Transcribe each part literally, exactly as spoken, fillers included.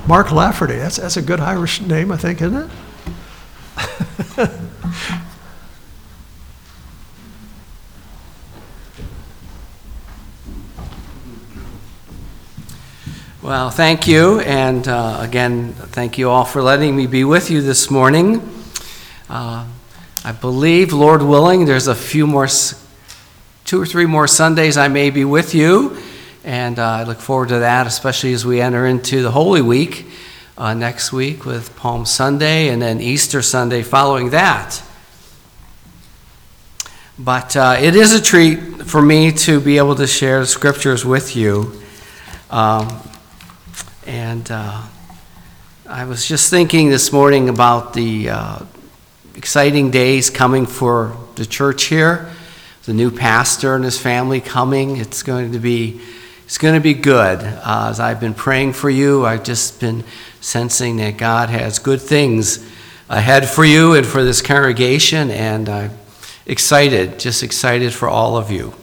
Mark Lafferty. That's that's a good Irish name, I think, isn't it? Well, thank you, and uh, again, thank you all for letting me be with you this morning. Uh, I believe, Lord willing, there's a few more, two or three more Sundays I may be with you, and uh, I look forward to that, especially as we enter into the Holy Week uh, next week with Palm Sunday and then Easter Sunday following that. But uh, it is a treat for me to be able to share the scriptures with you. Um, And uh, I was just thinking this morning about the uh, exciting days coming for the church here. The new pastor and his family coming. It's going to be, it's going to be good. Uh, as I've been praying for you, I've just been sensing that God has good things ahead for you and for this congregation, and I'm excited, just excited for all of you.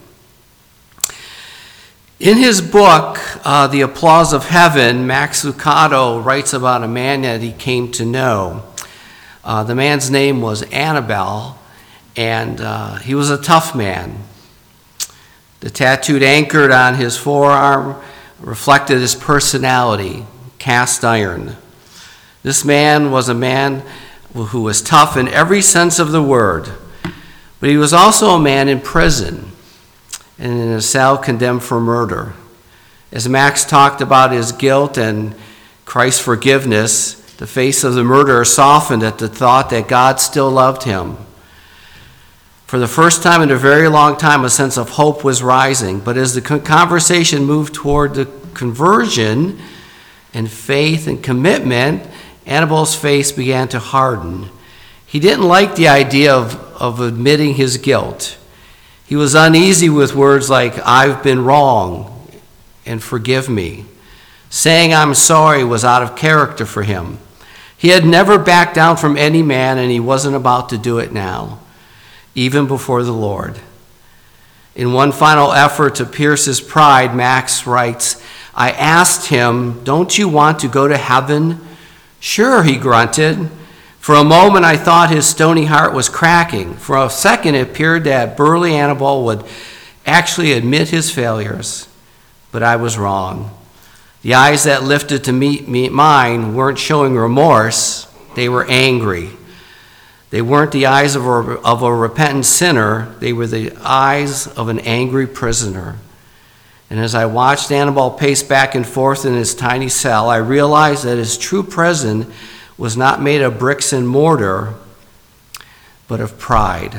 In his book, uh, The Applause of Heaven, Max Lucado writes about a man that he came to know. Uh, the man's name was Annabelle, and uh, he was a tough man. The tattooed anchored on his forearm reflected his personality, cast iron. This man was a man who was tough in every sense of the word, but he was also a man in prison and in a cell condemned for murder. As Max talked about his guilt and Christ's forgiveness, the face of the murderer softened at the thought that God still loved him. For the first time in a very long time, a sense of hope was rising. But as the conversation moved toward the conversion and faith and commitment, Annabelle's face began to harden. He didn't like the idea of, of admitting his guilt. He was uneasy with words like, "I've been wrong," and "forgive me." Saying "I'm sorry" was out of character for him. He had never backed down from any man, and he wasn't about to do it now, even before the Lord. In one final effort to pierce his pride, Max writes, "I asked him, 'Don't you want to go to heaven?' 'Sure,' he grunted. For a moment, I thought his stony heart was cracking. For a second, it appeared that burly Annabelle would actually admit his failures. But I was wrong. The eyes that lifted to meet me, mine weren't showing remorse. They were angry. They weren't the eyes of a, of a repentant sinner. They were the eyes of an angry prisoner. And as I watched Annabelle pace back and forth in his tiny cell, I realized that his true prison was not made of bricks and mortar, but of pride.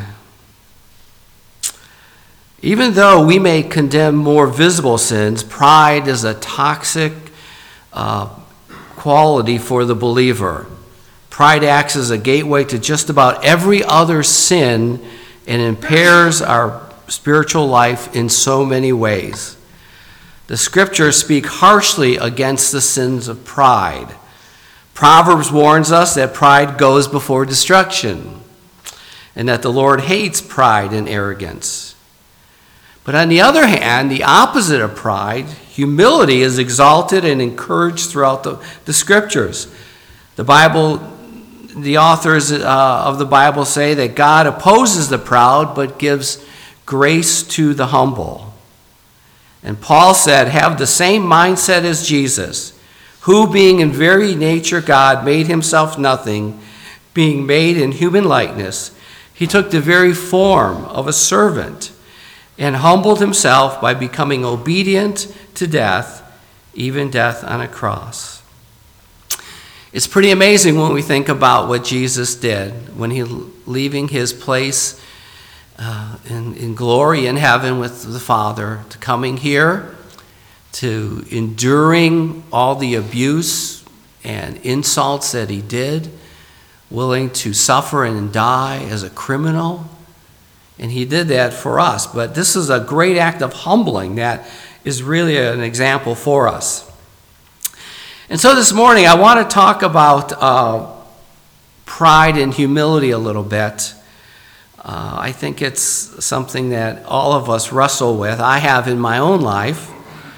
Even though we may condemn more visible sins, pride is a toxic uh, quality for the believer. Pride acts as a gateway to just about every other sin and impairs our spiritual life in so many ways. The scriptures speak harshly against the sins of pride. Proverbs warns us that pride goes before destruction, and that the Lord hates pride and arrogance. But on the other hand, the opposite of pride, humility, is exalted and encouraged throughout the, the scriptures. The Bible, the authors uh, of the Bible say that God opposes the proud, but gives grace to the humble. And Paul said, "Have the same mindset as Jesus, who, being in very nature God, made himself nothing, being made in human likeness. He took the very form of a servant and humbled himself by becoming obedient to death, even death on a cross." It's pretty amazing when we think about what Jesus did when he, leaving his place uh, in, in glory in heaven with the Father, to coming here, to enduring all the abuse and insults that he did, willing to suffer and die as a criminal. And he did that for us. But this is a great act of humbling that is really an example for us. And so this morning I want to talk about uh, pride and humility a little bit. Uh, I think it's something that all of us wrestle with. I have in my own life.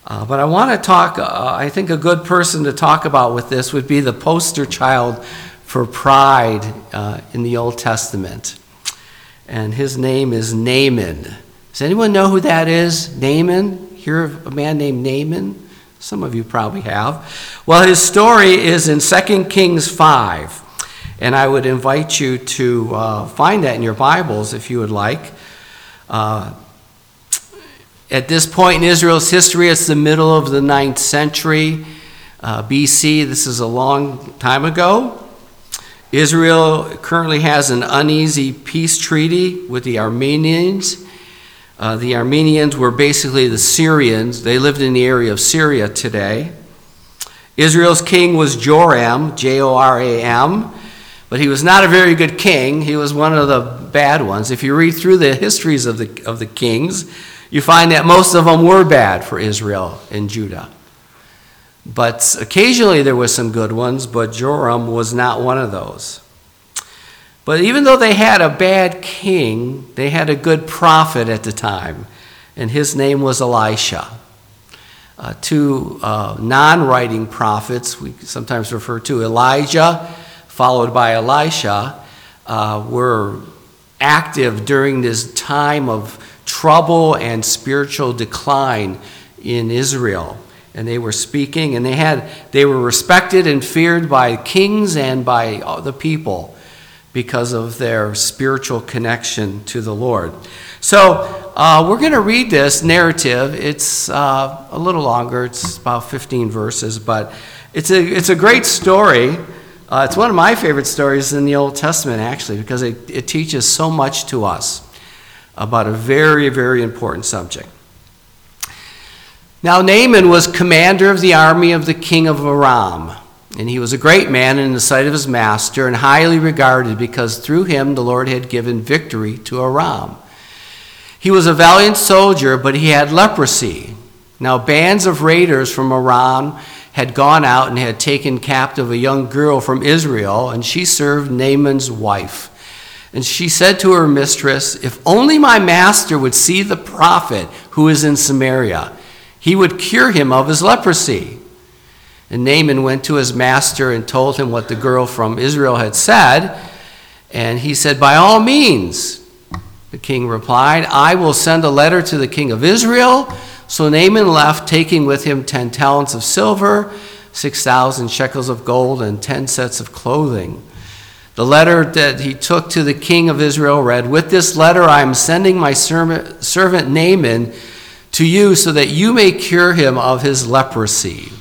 Uh, but I want to talk, uh, I think a good person to talk about with this would be the poster child for pride uh, in the Old Testament. And his name is Naaman. Does anyone know who that is? Naaman? Hear of a man named Naaman? Some of you probably have. Well, his story is in Second Kings five. And I would invite you to uh, find that in your Bibles if you would like. Uh, at this point in Israel's history, it's the middle of the ninth century uh, B C. This is a long time ago. Israel currently has an uneasy peace treaty with the Armenians. Uh, the Armenians were basically the Syrians. They lived in the area of Syria today. Israel's king was Joram, J O R A M, but he was not a very good king. He was one of the bad ones. If you read through the histories of the, of the kings, you find that most of them were bad for Israel and Judah. But occasionally there were some good ones, but Joram was not one of those. But even though they had a bad king, they had a good prophet at the time, and his name was Elisha. Uh, two uh, non-writing prophets, we sometimes refer to Elijah, followed by Elisha, uh, were active during this time of trouble and spiritual decline in Israel. And they were speaking, and they had they were respected and feared by kings and by the people because of their spiritual connection to the Lord. So uh, we're going to read this narrative. It's uh, a little longer. It's about fifteen verses, but it's a it's a great story. Uh, it's one of my favorite stories in the Old Testament, actually, because it, it teaches so much to us about a very, very important subject. Now, Naaman was commander of the army of the king of Aram, and he was a great man in the sight of his master and highly regarded because through him the Lord had given victory to Aram. He was a valiant soldier, but he had leprosy. Now, bands of raiders from Aram had gone out and had taken captive a young girl from Israel, and she served Naaman's wife. And she said to her mistress, "If only my master would see the prophet who is in Samaria, he would cure him of his leprosy." And Naaman went to his master and told him what the girl from Israel had said. And he said, "By all means." The king replied, "I will send a letter to the king of Israel." So Naaman left, taking with him ten talents of silver, six thousand shekels of gold, and ten sets of clothing. The letter that he took to the king of Israel read, "With this letter I am sending my servant, servant Naaman to you so that you may cure him of his leprosy."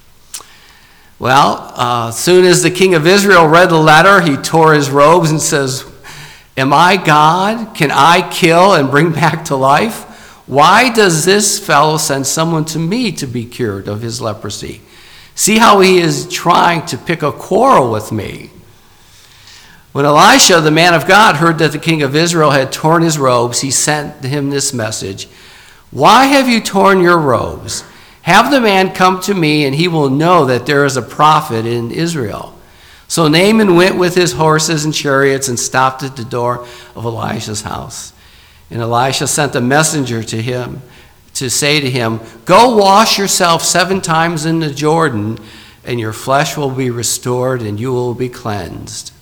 Well, uh, as soon as the king of Israel read the letter, he tore his robes and says, "Am I God? Can I kill and bring back to life? Why does this fellow send someone to me to be cured of his leprosy? See how he is trying to pick a quarrel with me." When Elisha, the man of God, heard that the king of Israel had torn his robes, he sent him this message: "Why have you torn your robes? Have the man come to me, and he will know that there is a prophet in Israel." So Naaman went with his horses and chariots and stopped at the door of Elisha's house. And Elisha sent a messenger to him to say to him, "Go wash yourself seven times in the Jordan, and your flesh will be restored, and you will be cleansed."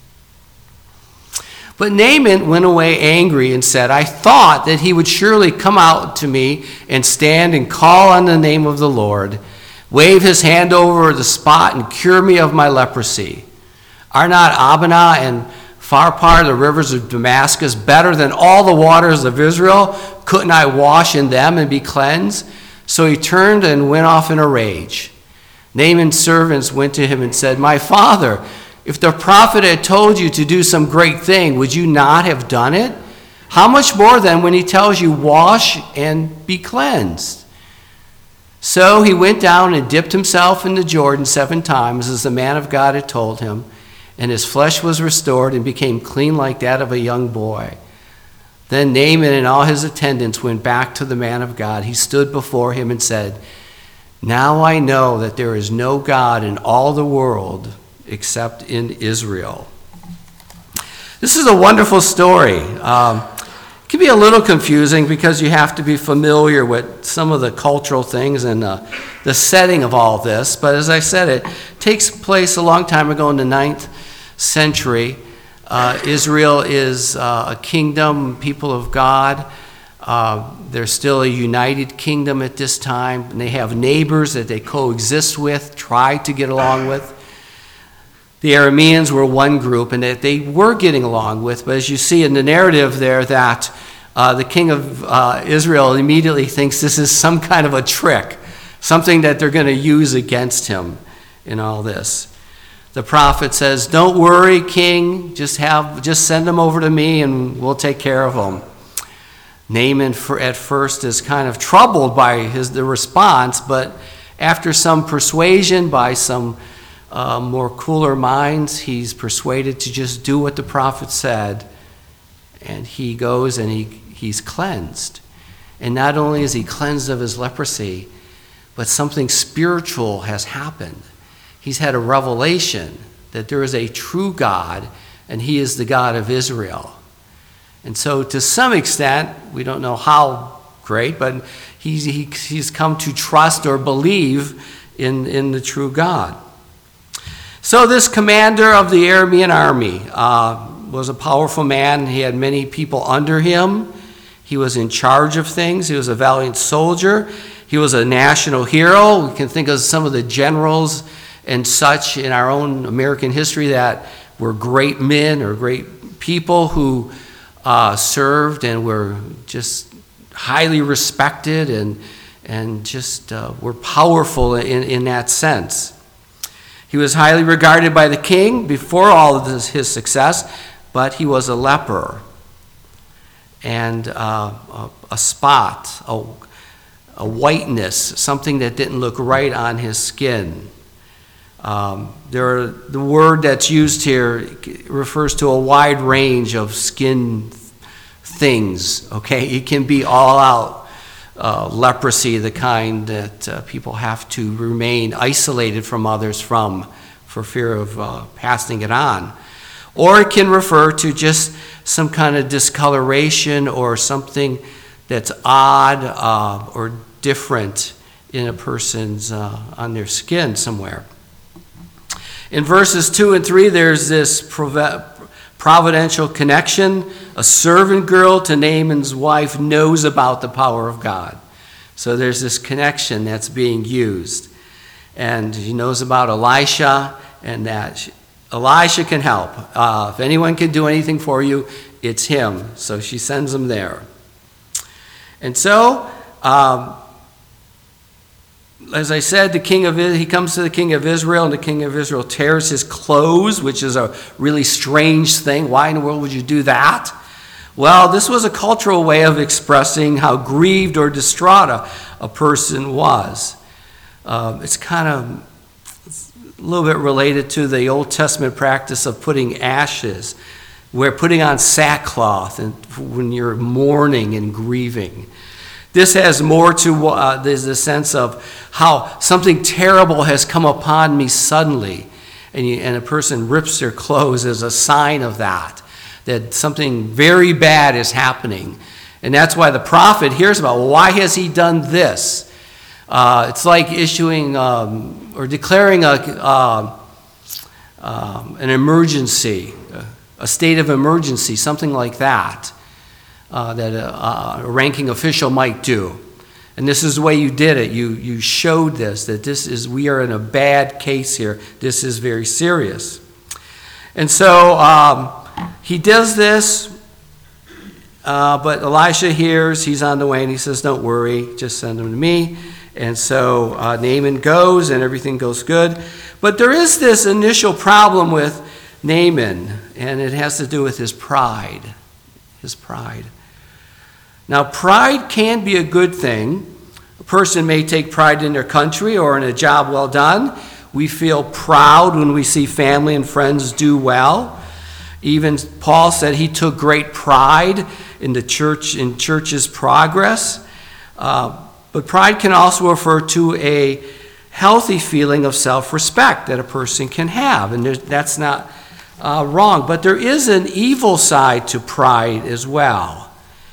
But Naaman went away angry and said, "I thought that he would surely come out to me and stand and call on the name of the Lord, wave his hand over the spot and cure me of my leprosy. Are not Abana and Pharpar, the rivers of Damascus, better than all the waters of Israel? Couldn't I wash in them and be cleansed?" So he turned and went off in a rage. Naaman's servants went to him and said, "My father, if the prophet had told you to do some great thing, would you not have done it? How much more then when he tells you, 'Wash and be cleansed'?" So he went down and dipped himself in the Jordan seven times, as the man of God had told him, and his flesh was restored and became clean like that of a young boy. Then Naaman and all his attendants went back to the man of God. He stood before him and said, "Now I know that there is no God in all the world except in Israel." This is a wonderful story. Um, It can be a little confusing because you have to be familiar with some of the cultural things and uh, the setting of all this. But as I said, it takes place a long time ago in the ninth century. Uh, Israel is uh, a kingdom, people of God. Uh, they're still a united kingdom at this time. And they have neighbors that they coexist with, try to get along with. The Arameans were one group, and that they were getting along with. But as you see in the narrative there, that uh, the king of uh, Israel immediately thinks this is some kind of a trick, something that they're going to use against him in all this. The prophet says, "Don't worry, king. Just have, just send them over to me, and we'll take care of them." Naaman, for, at first, is kind of troubled by his the response, but after some persuasion by some Uh, more cooler minds, he's persuaded to just do what the prophet said, and he goes and he, he's cleansed. And not only is he cleansed of his leprosy, but something spiritual has happened. He's had a revelation that there is a true God, and he is the God of Israel. And so to some extent, we don't know how great, but he's, he, he's come to trust or believe in, in the true God. So this commander of the Aramean army uh, was a powerful man. He had many people under him. He was in charge of things. He was a valiant soldier. He was a national hero. We can think of some of the generals and such in our own American history that were great men or great people who uh, served and were just highly respected and, and just uh, were powerful in, in that sense. He was highly regarded by the king before all of this, his success, but he was a leper and uh, a, a spot, a, a whiteness, something that didn't look right on his skin. Um, there are, the word that's used here refers to a wide range of skin things, okay? It can be all out. Uh, leprosy, the kind that uh, people have to remain isolated from others from for fear of uh, passing it on. Or it can refer to just some kind of discoloration or something that's odd uh, or different in a person's, uh, on their skin somewhere. In verses two and three, there's this prov- providential connection. A servant girl to Naaman's wife knows about the power of God. So there's this connection that's being used. And he knows about Elisha, and that Elisha can help. Uh, if anyone can do anything for you, it's him. So she sends him there. And so, um, as I said, the king of he comes to the king of Israel, and the king of Israel tears his clothes, which is a really strange thing. Why in the world would you do that? Well, this was a cultural way of expressing how grieved or distraught a, a person was. Uh, it's kind of a little bit related to the Old Testament practice of putting ashes, where putting on sackcloth and when you're mourning and grieving. This has more to, uh, there's a sense of how something terrible has come upon me suddenly, and, you, and a person rips their clothes as a sign of that. That something very bad is happening. And that's why the prophet hears about, well, why has he done this? Uh, it's like issuing um, or declaring a, uh, um, an emergency, a state of emergency, something like that, uh, that a, a ranking official might do. And this is the way you did it. You, you showed this, that this is, we are in a bad case here. This is very serious. And so, um, he does this, uh, but Elisha hears, he's on the way, and he says, "Don't worry, just send him to me." And so uh, Naaman goes, and everything goes good. But there is this initial problem with Naaman, and it has to do with his pride. His pride. Now, pride can be a good thing. A person may take pride in their country or in a job well done. We feel proud when we see family and friends do well. Even Paul said he took great pride in the church, in church's progress. Uh, but pride can also refer to a healthy feeling of self-respect that a person can have, and that's not uh, wrong. But there is an evil side to pride as well.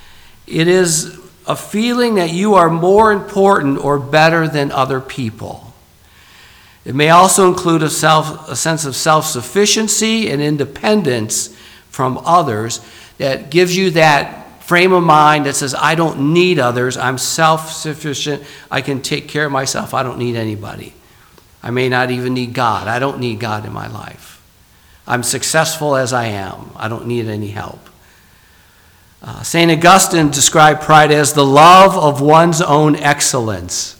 It is a feeling that you are more important or better than other people. It may also include a, self, a sense of self-sufficiency and independence from others that gives you that frame of mind that says, I don't need others, I'm self-sufficient, I can take care of myself, I don't need anybody. I may not even need God. I don't need God in my life. I'm successful as I am. I don't need any help. Uh, Saint Augustine described pride as the love of one's own excellence.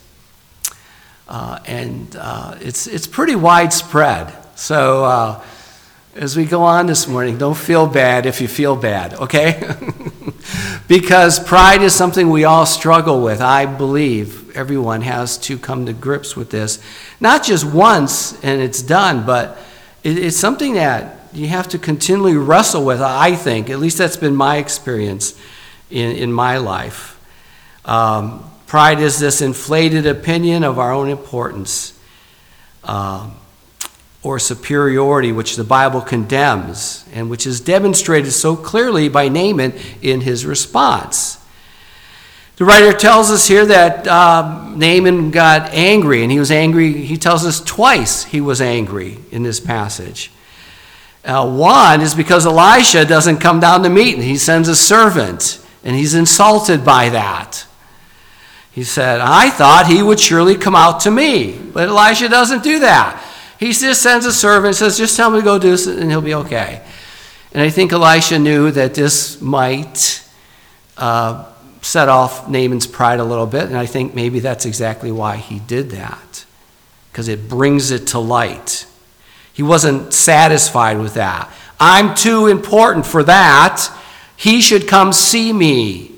Uh, and uh, it's, it's pretty widespread. So uh, as we go on this morning, don't feel bad if you feel bad, okay? Because pride is something we all struggle with. I believe everyone has to come to grips with this. Not just once and it's done, but it, it's something that you have to continually wrestle with, I think. At least that's been my experience in, in my life. Um, pride is this inflated opinion of our own importance uh, or superiority, which the Bible condemns, and which is demonstrated so clearly by Naaman in his response. The writer tells us here that uh, Naaman got angry, and he was angry, he tells us twice he was angry in this passage. Uh, one is because Elisha doesn't come down to meet him. He sends a servant, and he's insulted by that. He said, I thought he would surely come out to me, but Elisha doesn't do that. He just sends a servant and says, just tell him to go do this and he'll be okay. And I think Elisha knew that this might uh, set off Naaman's pride a little bit, and I think maybe that's exactly why he did that, because it brings it to light. He wasn't satisfied with that. I'm too important for that. He should come see me.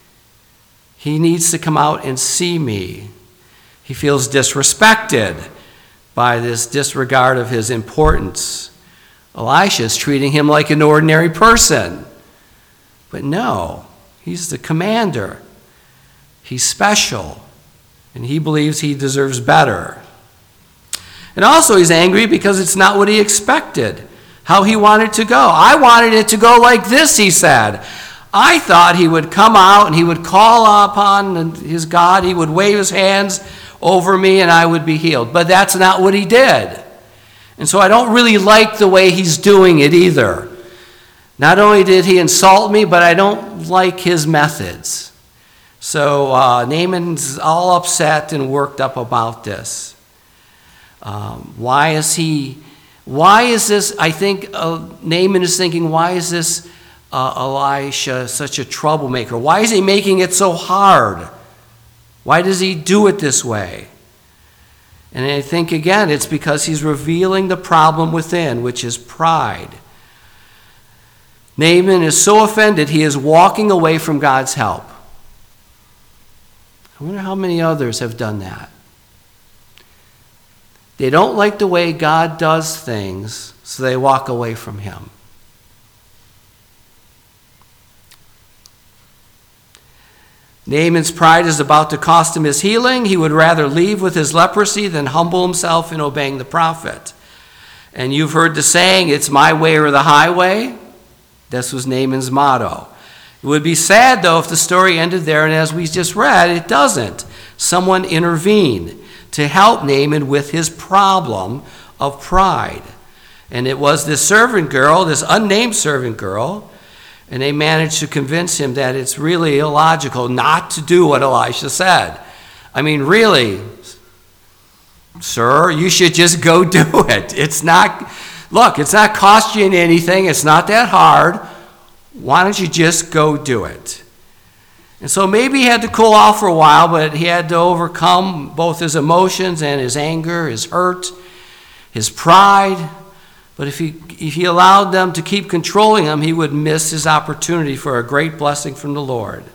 He needs to come out and see me. He feels disrespected by this disregard of his importance. Elisha is treating him like an ordinary person. But no, he's the commander. He's special, and he believes he deserves better. And also he's angry because it's not what he expected, how he wanted to go. I wanted it to go like this, he said. I thought he would come out and he would call upon his God, he would wave his hands over me and I would be healed. But that's not what he did. And so I don't really like the way he's doing it either. Not only did he insult me, but I don't like his methods. So uh, Naaman's all upset and worked up about this. Um, why is he, why is this, I think uh, Naaman is thinking, why is this uh, Elisha such a troublemaker? Why is he making it so hard? Why does he do it this way? And I think, again, it's because he's revealing the problem within, which is pride. Naaman is so offended, he is walking away from God's help. I wonder how many others have done that. They don't like the way God does things, so they walk away from him. Naaman's pride is about to cost him his healing. He would rather leave with his leprosy than humble himself in obeying the prophet. And you've heard the saying, it's my way or the highway. This was Naaman's motto. It would be sad, though, if the story ended there, and as we just read, it doesn't. Someone intervened to help Naaman with his problem of pride. And it was this servant girl, this unnamed servant girl, and they managed to convince him that it's really illogical not to do what Elisha said. I mean, really, sir, you should just go do it. It's not, look, it's not costing you anything. It's not that hard. Why don't you just go do it? And so maybe he had to cool off for a while, but he had to overcome both his emotions and his anger, his hurt, his pride. But if he, if he allowed them to keep controlling him, he would miss his opportunity for a great blessing from the Lord.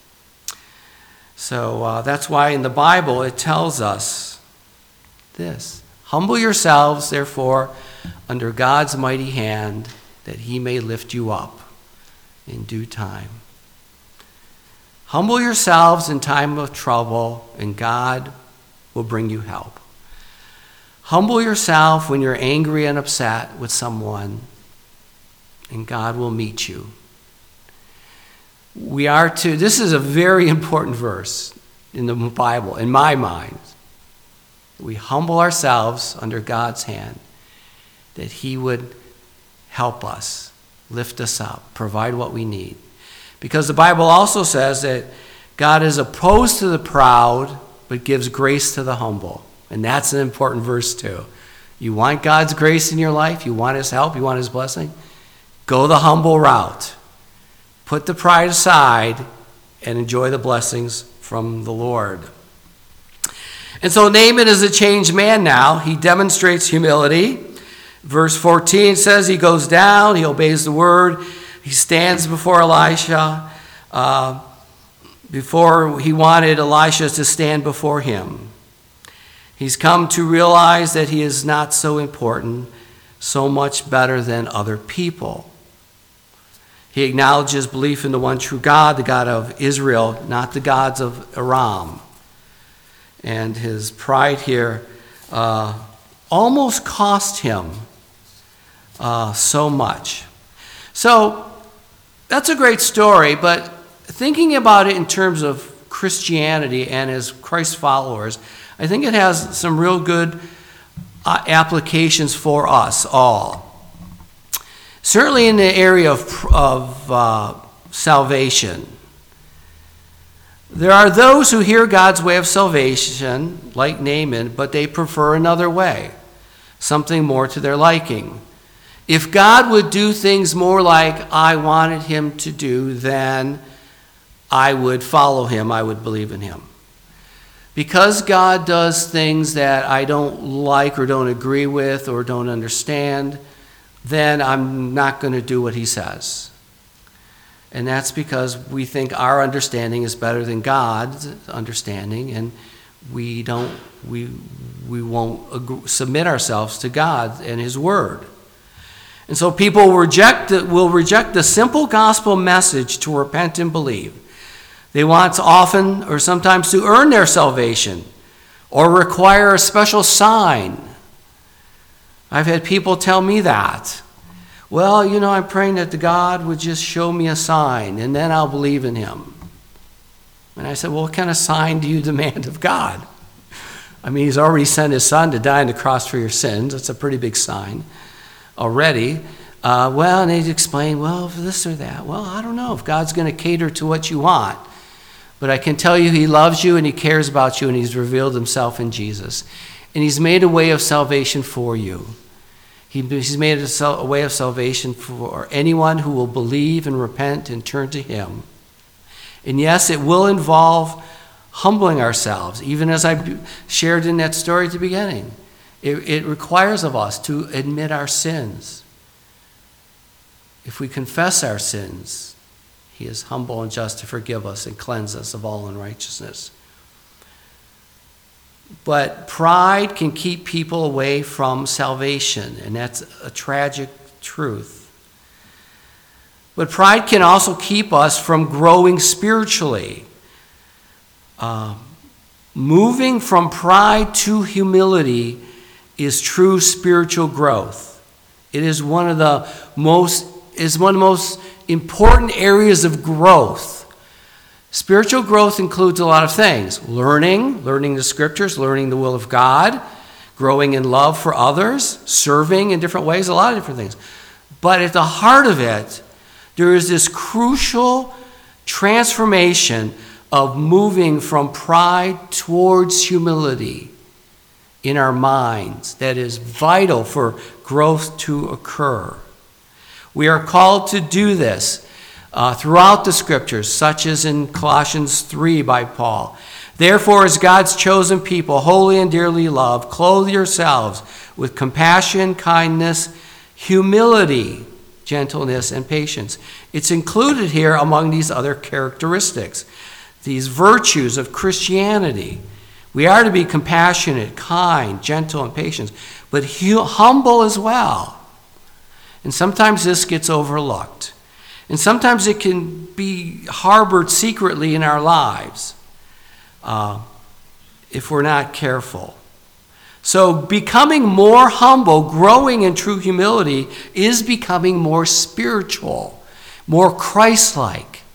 So uh, that's why in the Bible it tells us this. Humble yourselves, therefore, under God's mighty hand, that he may lift you up in due time. Humble yourselves in time of trouble, and God will bring you help. Humble yourself when you're angry and upset with someone, and God will meet you. We are to, this is a very important verse in the Bible, in my mind. We humble ourselves under God's hand, that he would help us, lift us up, provide what we need. Because the Bible also says that God is opposed to the proud, but gives grace to the humble. And that's an important verse too. You want God's grace in your life? You want his help? You want his blessing? Go the humble route. Put the pride aside and enjoy the blessings from the Lord. And so Naaman is a changed man now. He demonstrates humility. Verse fourteen says he goes down, he obeys the word, he stands before Elisha. Uh, before he wanted Elisha to stand before him. He's come to realize that he is not so important, so much better than other people. He acknowledges belief in the one true God, the God of Israel, not the gods of Aram. And his pride here uh, almost cost him uh, so much. So that's a great story, but thinking about it in terms of Christianity and as Christ followers, I think it has some real good uh, applications for us all. Certainly in the area of, of uh, salvation. There are those who hear God's way of salvation, like Naaman, but they prefer another way, something more to their liking. If God would do things more like I wanted him to do, then I would follow him, I would believe in him. Because God does things that I don't like or don't agree with or don't understand, then I'm not going to do what he says. And that's because we think our understanding is better than God's understanding, and we don't, we, we won't agree, submit ourselves to God and his word. And so people reject the, will reject the simple gospel message to repent and believe. They want often or sometimes to earn their salvation or require a special sign. I've had people tell me that. Well, you know, I'm praying that the God would just show me a sign and then I'll believe in him. And I said, well, what kind of sign do you demand of God? I mean, he's already sent his son to die on the cross for your sins. That's a pretty big sign already. Uh, well, and they'd explain, well, this or that. Well, I don't know if God's going to cater to what you want. But I can tell you he loves you and he cares about you and he's revealed himself in Jesus. And he's made a way of salvation for you. He, he's made a, a way of salvation for anyone who will believe and repent and turn to him. And yes, it will involve humbling ourselves, even as I shared in that story at the beginning. It, it requires of us to admit our sins. If we confess our sins, he is humble and just to forgive us and cleanse us of all unrighteousness. But pride can keep people away from salvation, and that's a tragic truth. But pride can also keep us from growing spiritually. Uh, moving from pride to humility is true spiritual growth. It is one of the most is one of the most important areas of growth. Spiritual growth includes a lot of things. Learning, learning the scriptures, learning the will of God, growing in love for others, serving in different ways, a lot of different things. But at the heart of it, there is this crucial transformation of moving from pride towards humility in our minds that is vital for growth to occur. We are called to do this uh, throughout the scriptures, such as in Colossians three by Paul. Therefore, as God's chosen people, holy and dearly loved, clothe yourselves with compassion, kindness, humility, gentleness, and patience. It's included here among these other characteristics, these virtues of Christianity. We are to be compassionate, kind, gentle, and patient, but humble as well. And sometimes this gets overlooked. And sometimes it can be harbored secretly in our lives uh, if we're not careful. So becoming more humble, growing in true humility, is becoming more spiritual, more Christ-like.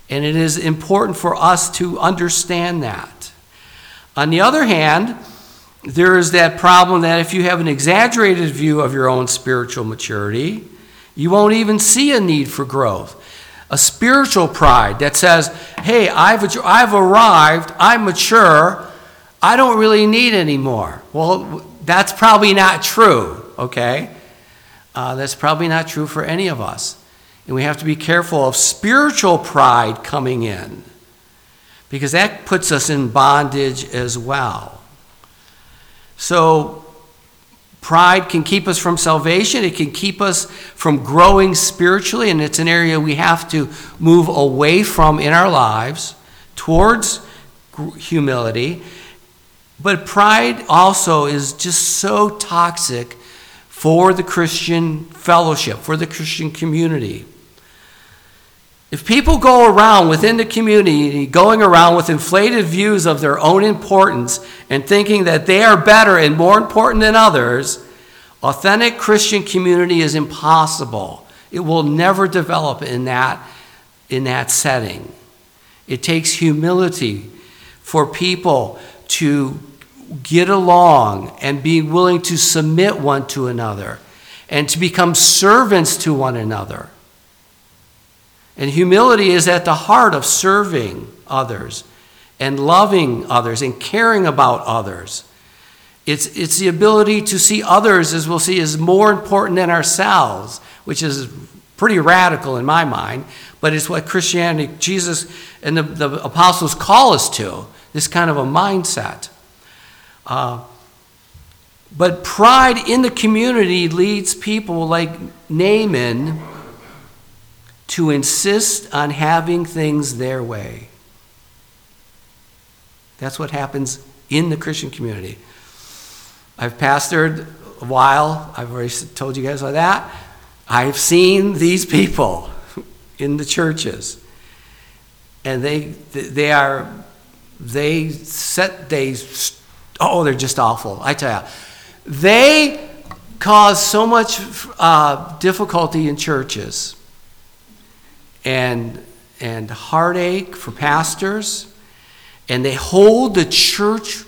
And it is important for us to understand that. On the other hand, there is that problem that if you have an exaggerated view of your own spiritual maturity, you won't even see a need for growth. A spiritual pride that says, hey, I've, I've arrived, I'm mature, I don't really need any more. Well, that's probably not true, okay? Uh, that's probably not true for any of us. And we have to be careful of spiritual pride coming in, because that puts us in bondage as well. So pride can keep us from salvation. It can keep us from growing spiritually, and it's an area we have to move away from in our lives towards humility. But pride also is just so toxic for the Christian fellowship, for the Christian community. If people go around within the community, going around with inflated views of their own importance and thinking that they are better and more important than others, authentic Christian community is impossible. It will never develop in that, in that setting. It takes humility for people to get along and be willing to submit one to another and to become servants to one another. And humility is at the heart of serving others and loving others and caring about others. It's, it's the ability to see others, as we'll see, as more important than ourselves, which is pretty radical in my mind, but it's what Christianity, Jesus, and the, the apostles call us to, this kind of a mindset. Uh, but pride in the community leads people like Naaman to insist on having things their way. That's what happens in the Christian community. I've pastored a while. I've already told you guys about that. I've seen these people in the churches, and they they are they set they oh they're just awful. I tell you, they cause so much uh, difficulty in churches. And, and heartache for pastors, and they hold the church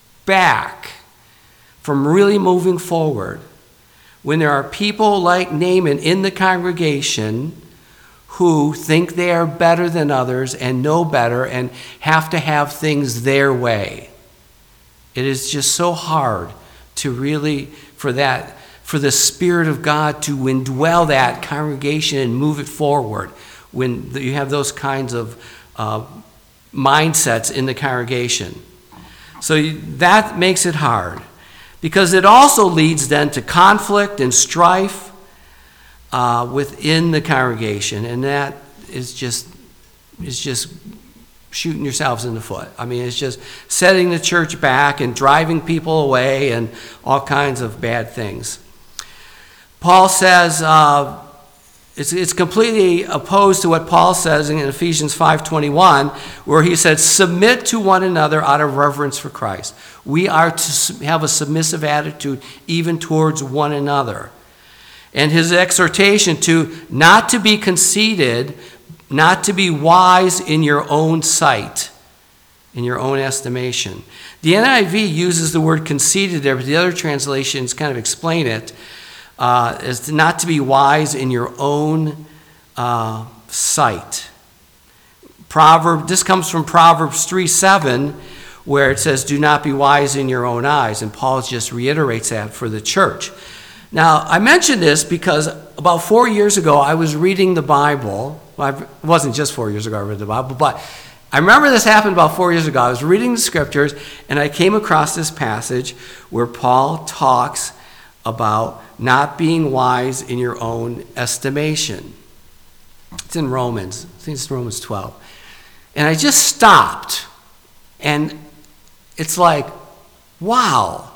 back from really moving forward. When there are people like Naaman in the congregation who think they are better than others and know better and have to have things their way. It is just so hard to really, for that, for the Spirit of God to indwell that congregation and move it forward. When you have those kinds of uh, mindsets in the congregation. So you, that makes it hard, because it also leads then to conflict and strife uh, within the congregation, and that is just is just shooting yourselves in the foot. I mean, it's just setting the church back and driving people away and all kinds of bad things. Paul says, uh, It's, it's completely opposed to what Paul says in Ephesians five twenty-one, where he said, submit to one another out of reverence for Christ. We are to have a submissive attitude even towards one another. And his exhortation to not to be conceited, not to be wise in your own sight, in your own estimation. The N I V uses the word conceited there, but the other translations kind of explain it. Uh, is to not to be wise in your own uh, sight. Proverb, this comes from Proverbs three seven, where it says, do not be wise in your own eyes. And Paul just reiterates that for the church. Now, I mention this because about four years ago, I was reading the Bible. Well, it wasn't just four years ago I read the Bible, but I remember this happened about four years ago. I was reading the scriptures, and I came across this passage where Paul talks about not being wise in your own estimation. It's in Romans. I think it's Romans twelve. And I just stopped. And it's like, wow.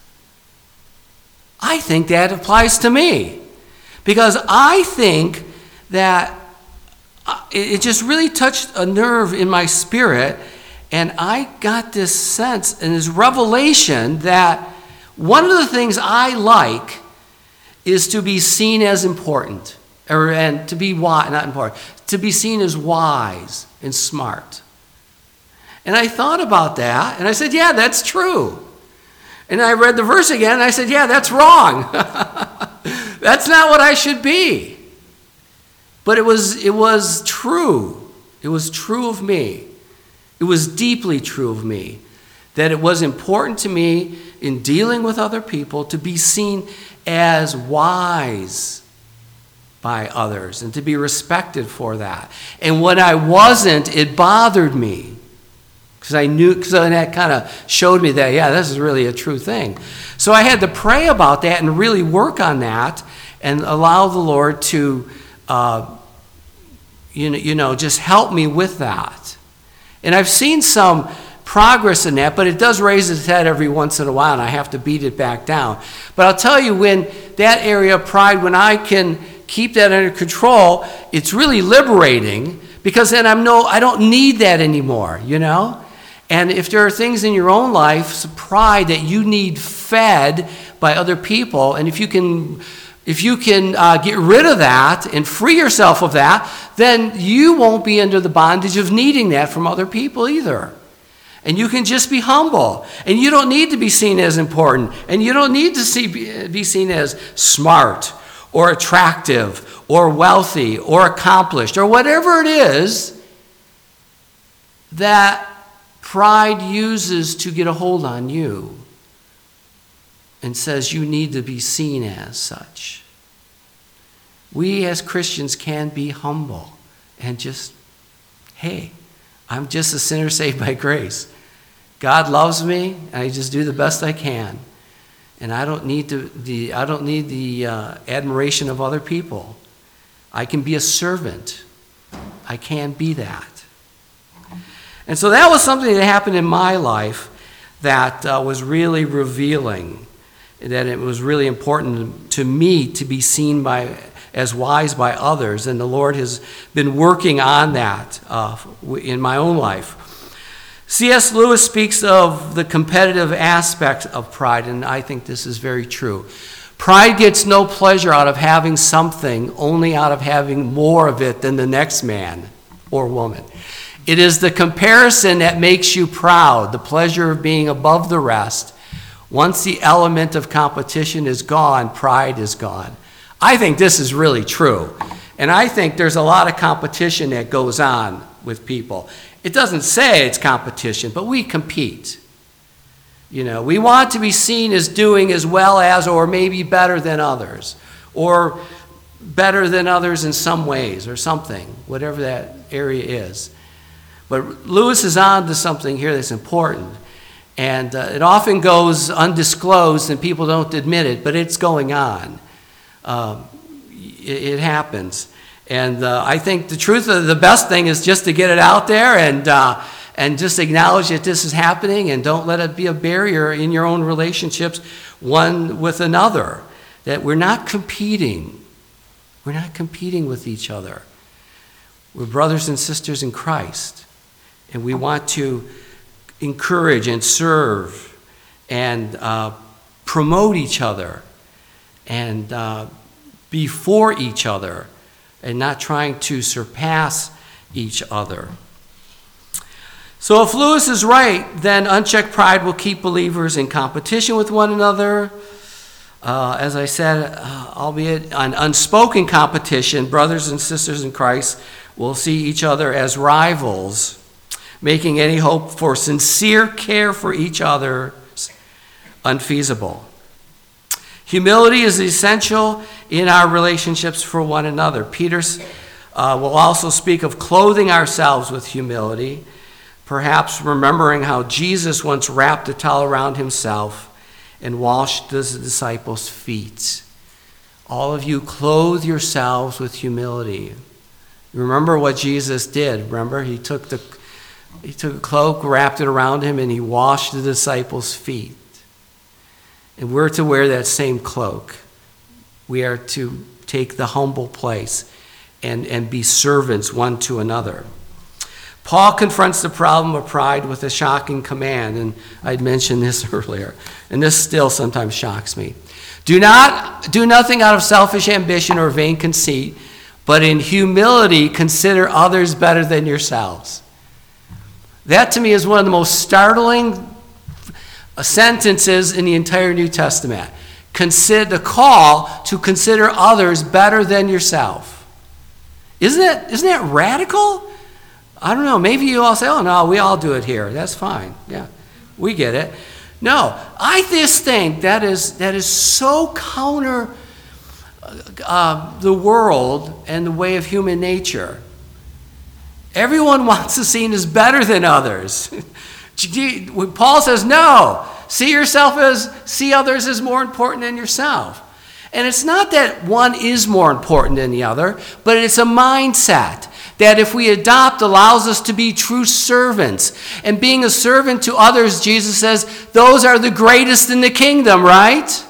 I think that applies to me. Because I think that it just really touched a nerve in my spirit. And I got this sense and this revelation that one of the things I like is to be seen as important. or and to be wise, not important, to be seen as wise and smart. And I thought about that, and I said, yeah, that's true. And I read the verse again, and I said, yeah, that's wrong. That's not what I should be. But it was, it was true. It was true of me. It was deeply true of me that it was important to me in dealing with other people to be seen as wise by others and to be respected for that. And when I wasn't, it bothered me because I knew, because that kind of showed me that, yeah, this is really a true thing. So I had to pray about that and really work on that and allow the Lord to, uh, you know, you know, just help me with that. And I've seen some progress in that, but it does raise its head every once in a while, and I have to beat it back down. But I'll tell you, when that area of pride, when I can keep that under control, it's really liberating, because then I'm no, I don't need that anymore, you know? And if there are things in your own life, pride, that you need fed by other people, and if you can If you can uh, get rid of that and free yourself of that, then you won't be under the bondage of needing that from other people either. And you can just be humble. And you don't need to be seen as important. And you don't need to see, be seen as smart or attractive or wealthy or accomplished or whatever it is that pride uses to get a hold on you and says you need to be seen as such. We as Christians can be humble and just, hey, I'm just a sinner saved by grace. God loves me, and I just do the best I can. And I don't need to, the I don't need the uh, admiration of other people. I can be a servant. I can be that. And so that was something that happened in my life that uh, was really revealing, that it was really important to me to be seen by as wise by others, and the Lord has been working on that uh, in my own life. C S Lewis speaks of the competitive aspect of pride, and I think this is very true. Pride gets no pleasure out of having something, only out of having more of it than the next man or woman. It is the comparison that makes you proud, the pleasure of being above the rest. Once the element of competition is gone, pride is gone. I think this is really true. And I think there's a lot of competition that goes on with people. It doesn't say it's competition, but we compete. You know, we want to be seen as doing as well as, or maybe better than others, or better than others in some ways or something, whatever that area is. But Lewis is on to something here that's important. And uh, it often goes undisclosed and people don't admit it, but it's going on. Um, it, it happens. And uh, I think the truth of the best thing is just to get it out there and uh, and just acknowledge that this is happening, and don't let it be a barrier in your own relationships, one with another. That we're not competing. We're not competing with each other. We're brothers and sisters in Christ. And we want to encourage and serve and uh, promote each other and uh, be for each other, and not trying to surpass each other. So if Lewis is right, then unchecked pride will keep believers in competition with one another. Uh, as I said, uh, albeit an unspoken competition, brothers and sisters in Christ will see each other as rivals, making any hope for sincere care for each other unfeasible. Humility is essential in our relationships for one another. Peter uh, will also speak of clothing ourselves with humility, perhaps remembering how Jesus once wrapped a towel around himself and washed the disciples' feet. All of you clothe yourselves with humility. Remember what Jesus did. Remember, he took the he took a cloak, wrapped it around him, and he washed the disciples' feet. And we're to wear that same cloak. We are to take the humble place and, and be servants one to another. Paul confronts the problem of pride with a shocking command, and I'd mentioned this earlier, and this still sometimes shocks me. Do not do nothing out of selfish ambition or vain conceit, but in humility consider others better than yourselves. That to me is one of the most startling sentences in the entire New Testament. Consider the call to consider others better than yourself. Isn't that, isn't that radical? I don't know. Maybe you all say, oh, no, we all do it here. That's fine. Yeah, we get it. No, I just think that is, that is so counter uh, the world and the way of human nature. Everyone wants to seen as better than others. Paul says, no, see yourself as, see others as more important than yourself. And it's not that one is more important than the other, but it's a mindset that if we adopt allows us to be true servants. And being a servant to others, Jesus says, those are the greatest in the kingdom, right?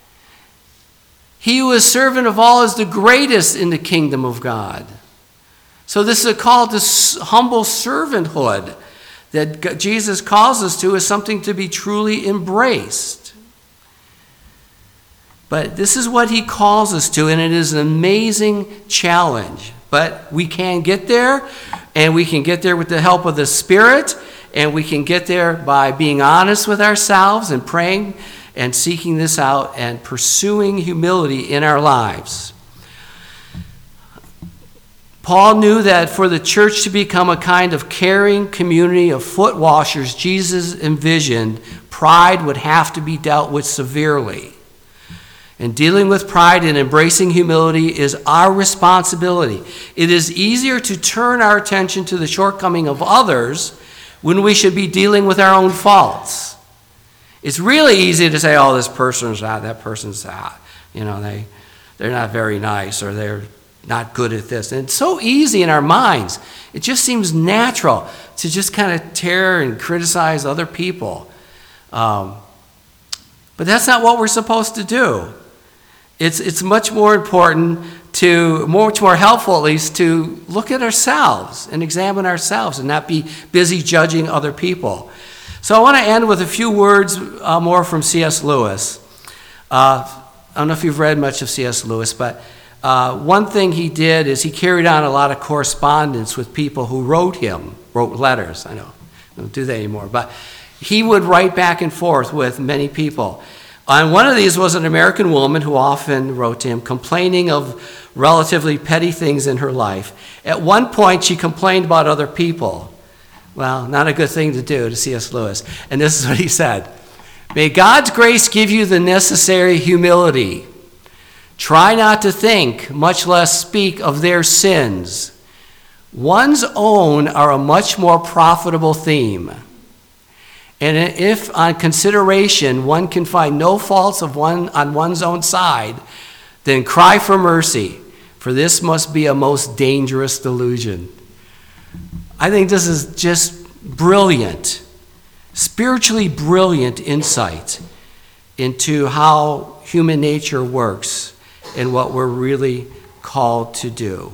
He who is servant of all is the greatest in the kingdom of God. So this is a call to humble servanthood that Jesus calls us to as something to be truly embraced. But this is what he calls us to, and it is an amazing challenge. But we can get there, and we can get there with the help of the Spirit, and we can get there by being honest with ourselves and praying and seeking this out and pursuing humility in our lives. Paul knew that for the church to become a kind of caring community of foot washers Jesus envisioned, pride would have to be dealt with severely. And dealing with pride and embracing humility is our responsibility. It is easier to turn our attention to the shortcoming of others when we should be dealing with our own faults. It's really easy to say, oh, this person's that, that person's that. You know, they, they're not very nice, or they're not good at this. And it's so easy in our minds. It just seems natural to just kind of tear and criticize other people. Um, but that's not what we're supposed to do. It's, it's much more important to, much more helpful at least, to look at ourselves and examine ourselves and not be busy judging other people. So I want to end with a few words uh, more from C S Lewis. Uh, I don't know if you've read much of C S Lewis, but Uh, one thing he did is he carried on a lot of correspondence with people who wrote him, wrote letters. I know, I don't do that anymore. But he would write back and forth with many people. And one of these was an American woman who often wrote to him, complaining of relatively petty things in her life. At one point, she complained about other people. Well, not a good thing to do to C S Lewis. And this is what he said. May God's grace give you the necessary humility. Try not to think, much less speak of their sins. One's own are a much more profitable theme. And if on consideration one can find no faults of one on one's own side, then cry for mercy, for this must be a most dangerous delusion. I think this is just brilliant, spiritually brilliant insight into how human nature works and what we're really called to do.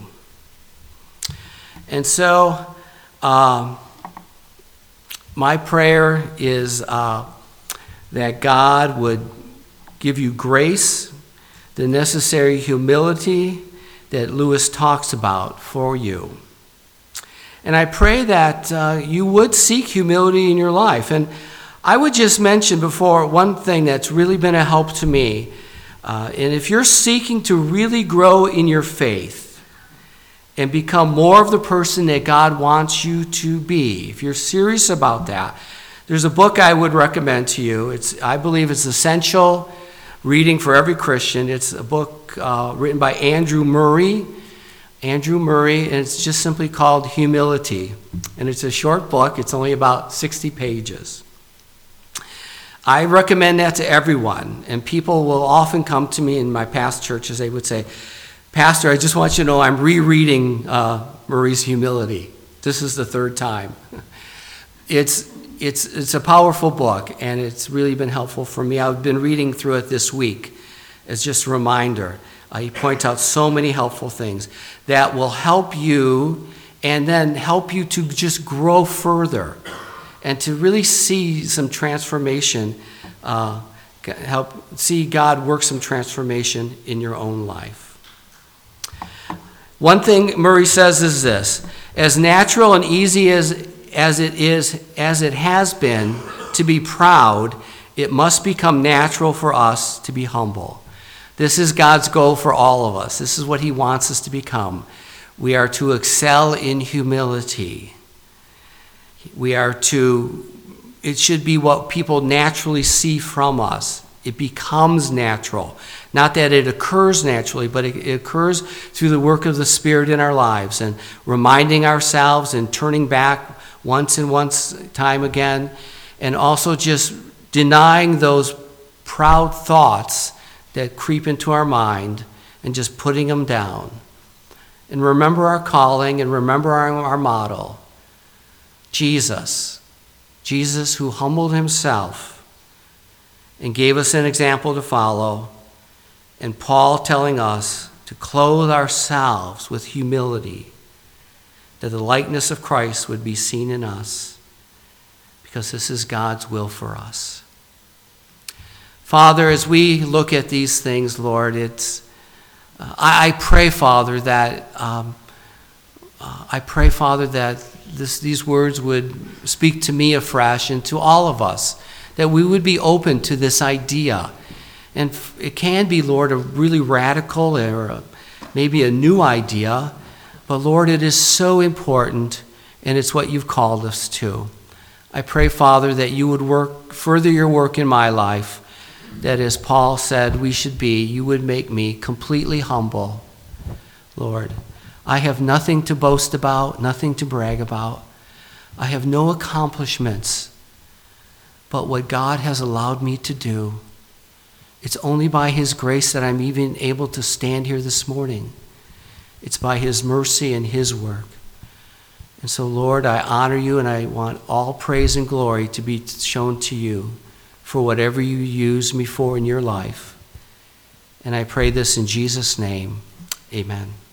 And so, um, my prayer is uh, that God would give you grace, the necessary humility that Lewis talks about for you. And I pray that uh, you would seek humility in your life. And I would just mention before one thing that's really been a help to me. Uh, and if you're seeking to really grow in your faith and become more of the person that God wants you to be, if you're serious about that, there's a book I would recommend to you. It's, I believe it's essential reading for every Christian. It's a book uh, written by Andrew Murray. Andrew Murray, and it's just simply called Humility. And it's a short book. It's only about sixty pages. I recommend that to everyone, and people will often come to me in my past churches. They would say, Pastor, I just want you to know I'm rereading uh, Murray's Humility. This is the third time. It's, it's, it's a powerful book, and it's really been helpful for me. I've been reading through it this week as just a reminder. Uh, he points out so many helpful things that will help you and then help you to just grow further and to really see some transformation, uh, help see God work some transformation in your own life. One thing Murray says is this: as natural and easy as, as it is, as it has been to be proud, it must become natural for us to be humble. This is God's goal for all of us. This is what he wants us to become. We are to excel in humility. We are to, it should be what people naturally see from us. It becomes natural. Not that it occurs naturally, but it, it occurs through the work of the Spirit in our lives and reminding ourselves and turning back once and once time again, and also just denying those proud thoughts that creep into our mind and just putting them down. And remember our calling and remember our, our model. Jesus. Jesus who humbled himself and gave us an example to follow. And Paul telling us to clothe ourselves with humility, that the likeness of Christ would be seen in us, because this is God's will for us. Father, as we look at these things, Lord, it's uh, I, I pray, Father, that um, uh, I pray, Father, that this, these words would speak to me afresh and to all of us, that we would be open to this idea. And it can be, Lord, a really radical or a, maybe a new idea, but Lord, it is so important, and it's what you've called us to. I pray, Father, that you would work, further your work in my life, that as Paul said we should be, you would make me completely humble. Lord, I have nothing to boast about, nothing to brag about. I have no accomplishments, but what God has allowed me to do. It's only by his grace that I'm even able to stand here this morning. It's by his mercy and his work. And so, Lord, I honor you, and I want all praise and glory to be shown to you for whatever you use me for in your life. And I pray this in Jesus' name. Amen.